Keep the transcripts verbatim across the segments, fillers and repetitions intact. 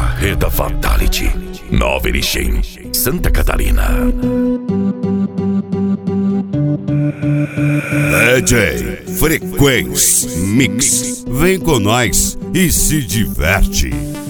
Marreta Fatality, Nova Erechim, Santa Catarina. D J Frequência Mix. Vem com nós e se diverte.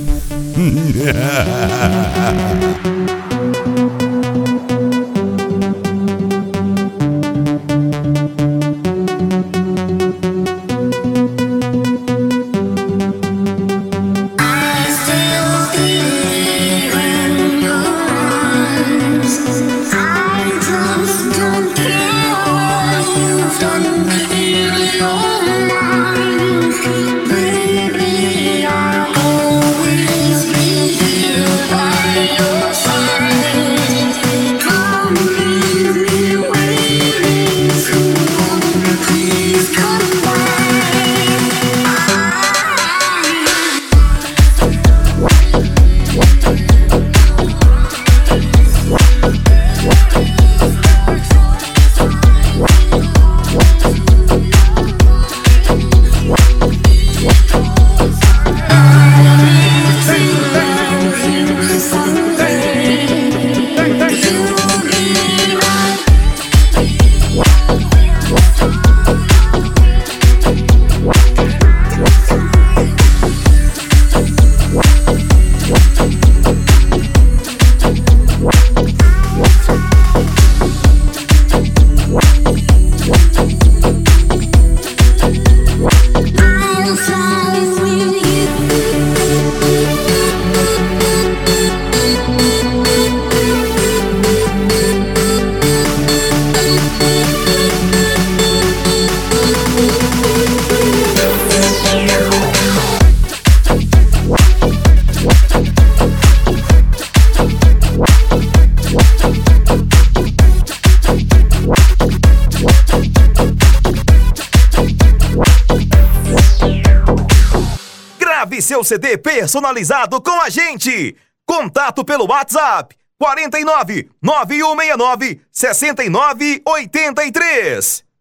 Seu C D personalizado com a gente. Contato pelo WhatsApp quatro nove nove um seis nove seis nove oito três.